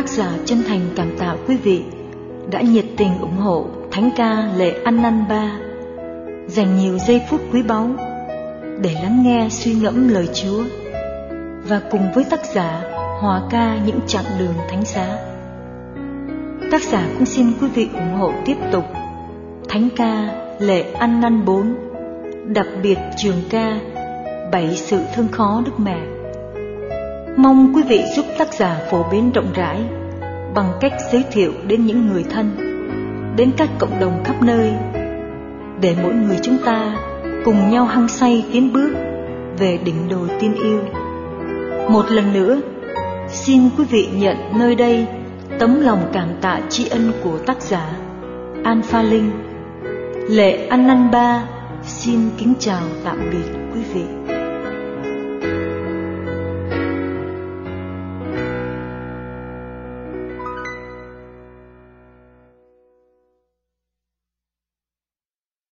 Tác giả chân thành cảm tạ quý vị đã nhiệt tình ủng hộ thánh ca Lệ An Năn Ba, dành nhiều giây phút quý báu để lắng nghe suy ngẫm lời Chúa và cùng với tác giả hòa ca những chặng đường thánh giá. Tác giả cũng xin quý vị ủng hộ tiếp tục thánh ca Lệ An Năn 4, đặc biệt trường ca 7 sự thương khó Đức Mẹ. Mong quý vị giúp tác giả phổ biến rộng rãi bằng cách giới thiệu đến những người thân, đến các cộng đồng khắp nơi, để mỗi người chúng ta cùng nhau hăng say tiến bước về đỉnh đồi tin yêu. Một lần nữa, xin quý vị nhận nơi đây tấm lòng cảm tạ tri ân của tác giả Alpha Linh. Lệ An Năn Ba xin kính chào tạm biệt quý vị.